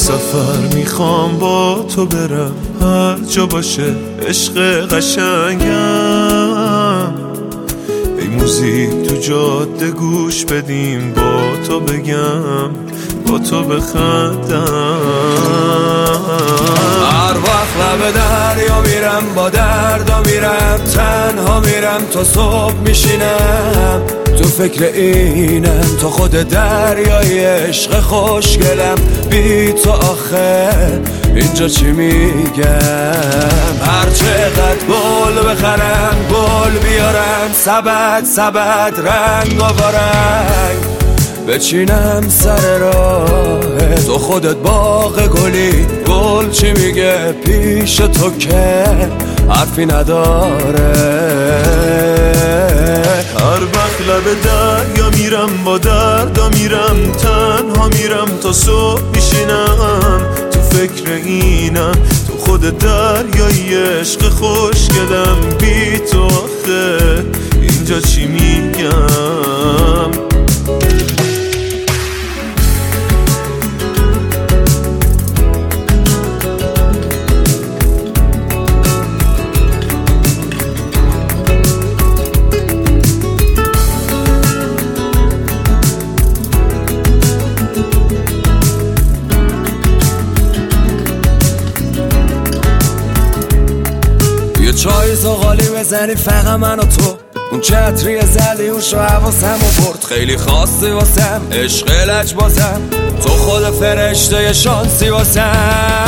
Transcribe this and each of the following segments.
سفر میخوام با تو برم، هر جا باشه عشق قشنگم. ای موزیک تو جاده گوش بدیم، با تو بگم با تو بخندم. هر وقت لب دریا میرم با دردا میرم، تنها میرم تا صبح میشینم. تو فکر اینم تا خود دریای عشق خوشگلم. بی تو آخه اینجا چی میگم؟ هر چقدر گل بخرم گل بیارم، سبد سبد رنگ و رنگ بچینم سر راه تو. خودت باغ گلی، گل چی میگه پیش تو که حرفی نداره. هر وقت لب دریا میرم با دردا میرم، تنها میرم تا صبح میشینم. تو فکر اینم تو خود دریای عشق خوشگلم. بی تو آخه اینجا چی میگم؟ چای زغالی بزنی فقط من و تو، اون چتری زلیوش و حواسمو برد. خیلی خاصی واسم عشق لج بازم، تو خود فرشته شانسی واسم.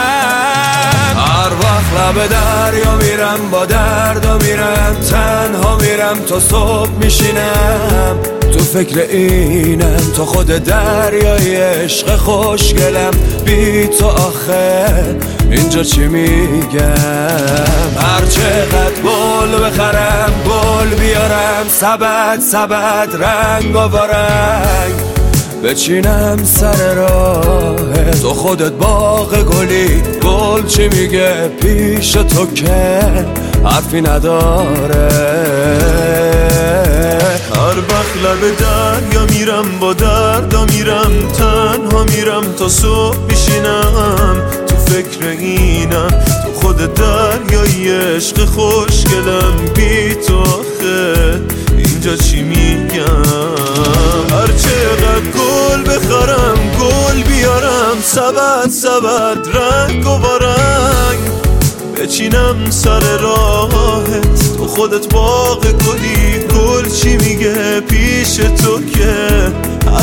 هر وقت لب دریا میرم با دردا میرم، تنها میرم تا صبح میشینم. تو فکر اینم تا خود دریای عشق خوشگلم. بی تو آخه اینجا چی میگم؟ هر چقدر گل بخرم گل بیارم، سبد سبد رنگ و رنگ بچینم سر راه تو. خودت باغ گلی، گل چی میگه پیش تو که حرفی نداره. هر وقت لب دریا میرم با دردا میرم، تنها میرم تا صبح میشینم. تو فکر اینم تو خود دریای عشق خوشگلم. بی تو آخه اینجا چی میگم؟ هر چقدر گل بخرم گل بیارم، سبد سبد رنگ و رنگ بچینم سر راهت. تو خودت باغ گلی، گل چی میگه پیش تو که